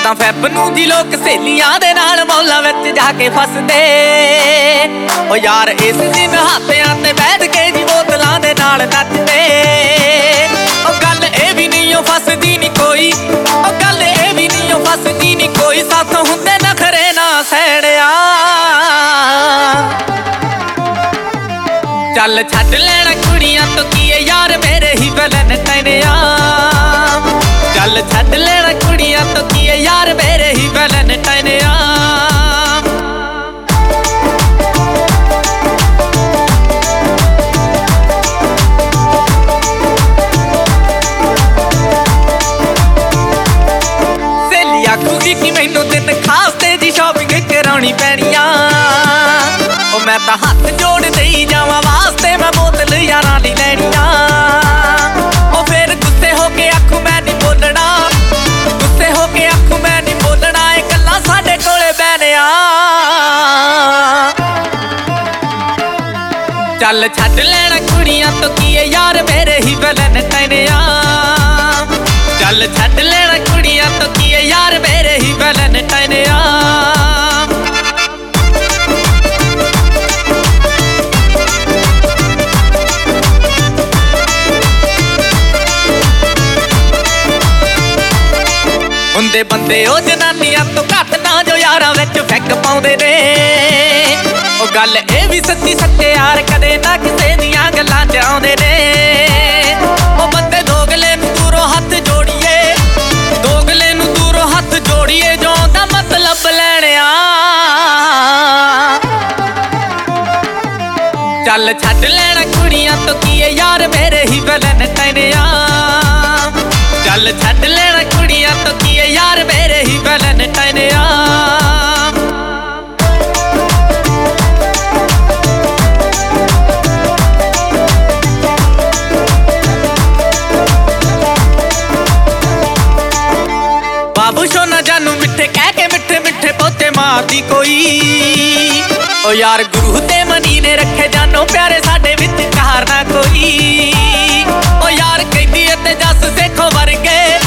14 Feb ਨੂੰ ਜੀ ਲੋਕ ਸਹੇਲੀਆਂ ਦੇ ਨਾਲ ਮੌਲਾਂ ਵਿੱਚ ਜਾ ਕੇ ਫਸਦੇ। ਓ ਯਾਰ ਇਸ ਦਿਨ ਹਾਥਿਆਂ ਤੇ ਬੈਠ ਕੇ ਜੀ ਬੋਤਲਾਂ ਦੇ ਨਾਲ ਨੱਚਦੇ। ਓ ਗੱਲ ਇਹ ਵੀ ਨਹੀਂ ਓ ਫਸਦੀ ਨਹੀਂ ਕੋਈ, ਓ ਗੱਲ ਇਹ ਵੀ ਨਹੀਂ ਓ ਫਸਦੀ ਨਹੀਂ ਕੋਈ, ਸਾਥੋਂ ਹੁੰਦੇ ਨਖਰੇ ਨਾ ਸੈੜਿਆ। ਚੱਲ ਛੱਡ ਲੈਣਾ ਕੁੜੀਆਂ ਤੋਂ ਕੀ ਏ ਯਾਰ ਮੇਰੇ ਹੀ ਵੈਲੈਂਟਾਈਨ ਆ। ਚੱਲ ਛੱਡ ਲੈਣਾ ਕੁੜੀਆਂ ਤੋਂ ਕੀ ਏ ਯਾਰ ਮੇਰੇ ਹੀ ਵੈਲੈਂਟਾਈਨ ਆ। ਸਹੇਲੀ ਆਖੂਗੀ ਕਿ ਮੈਨੂੰ ਦਿਨ ਖਾਸ ਤੇ ਜੀ ਸ਼ਾਪਿੰਗ ਕਰਾਉਣੀ ਪੈਣੀ ਆ। ਓ ਮੈਂ ਤਾਂ ਹੱਥ ਜੋੜ ਦੇਈ ਜਾਵਾਂ ਵਾਸਤੇ ਮੈਂ ਬੋਤਲ ਯਾਰਾਂ ਲਈ ਲੈਣੀ ਆ। ਓ ਫੇਰ ਗੁੱਸੇ ਹੋ ਕੇ ਆਖੂ ਮੈਂ ਨਹੀਂ ਬੋਲਣਾ, ਗੁੱਸੇ ਹੋ ਕੇ ਆਖੂ ਮੈਂ ਨਹੀਂ ਬੋਲਣਾ, ਇਹ ਗੱਲਾਂ ਸਾਡੇ ਕੋਲੇ ਬਹਿਣਿਆ। ਚੱਲ ਛੱਡ ਲੈਣਾ ਕੁੜੀਆਂ ਤੋਂ ਕੀ ਏ ਯਾਰ ਮੇਰੇ ਹੀ ਵੈਲੈਂਟਾਈਨ ਆ। ਚੱਲ ਛੱਡ ਲੈਣਾ ਕੁੜੀਆਂ ਤੋਂ ਕੀ ਏ ਯਾਰ ਮੇਰੇ ਹੀ ਵੈਲੈਂਟਾਈਨ ਆ। ਹੁੰਦੇ ਬੰਦੇ ਉਹ ਜਨਾਨੀਆਂ ਤੋਂ ਘੱਟ ਨਾ ਜੋ ਯਾਰਾਂ ਵਿੱਚ ਫੈਕ ਪਾਉਂਦੇ ਨੇ। ਉਹ ਗੱਲ ਇਹ ਵੀ ਸੱਚੀ ਸੱਚੇ ਯਾਰ ਕਦੇ ਨਾ ਕਿਸੇ ਦੀਆਂ ਗੱਲਾਂ ਚ ਆਉਂਦੇ ਨੇ। ਉਹ ਬੰਦੇ ਦੋਗਲੇ ਨੂੰ ਦੂਰੋਂ ਹੱਥ ਜੋੜੀਏ, ਦੋਗਲੇ ਨੂੰ ਦੂਰੋਂ ਹੱਥ ਜੋੜੀਏ, ਜੋ ਦਾ ਮਤਲਬ ਲੈਣਿਆ। ਚੱਲ ਛੱਡ ਲੈਣਾ ਕੁੜੀਆਂ ਤੋਂ ਕੀ ਏ ਯਾਰ ਮੇਰੇ ਹੀ ਵੈਲੈਂਟਾਈਨ ਆ। ਚੱਲ ਛੱਡ ਲੈਣਾ ਕੁੜੀਆਂ ਤੋਂ ਕੀ ਏ ਯਾਰ ਮੇਰੇ ਹੀ ਵੈਲੈਂਟਾਈਨ ਆ। ਬਾਬੂ ਸੋਨਾ ਜਾਨੂ ਮਿੱਠੇ ਕਹਿ ਕੇ ਮਿੱਠੇ ਮਿੱਠੇ ਪੋਤੇ ਮਾਰਦੀ ਕੋਈ। ਓ ਯਾਰ ਗੁਰੂ ਤੇ ਮਨੀ ਨੇ ਰੱਖੇ ਜਾਨੋ ਪਿਆਰੇ ਸਾਡੇ ਵਿੱਚ ਚਾਰ ਨਾ ਕੋਈ। ਓ ਯਾਰ ਕਹਿੰਦੀ ਤੇ ਜੱਸ ਸੇਖੋ ਵਰਗੇ,